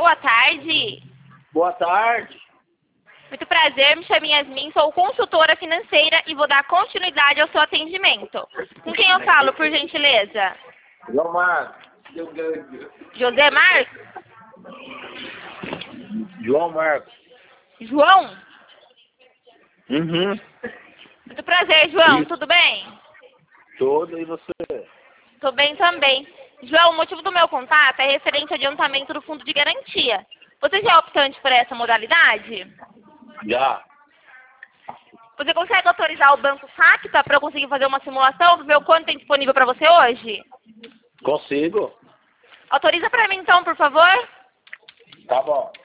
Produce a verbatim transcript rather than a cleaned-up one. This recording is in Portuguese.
Boa tarde. Boa tarde. Muito prazer, me chamo Yasmin, sou consultora financeira e vou dar continuidade ao seu atendimento. Com quem eu falo, por gentileza? João Marcos. José Marcos? João Marcos. João? Uhum. Muito prazer, João. Isso. Tudo bem? Todo e você? Tô bem também. João, o motivo do meu contato é referente ao adiantamento do fundo de garantia. Você já é optante por essa modalidade? Já. Você consegue autorizar o Banco Safra para eu conseguir fazer uma simulação para ver o quanto tem disponível para você hoje? Consigo. Autoriza para mim então, por favor. Tá bom.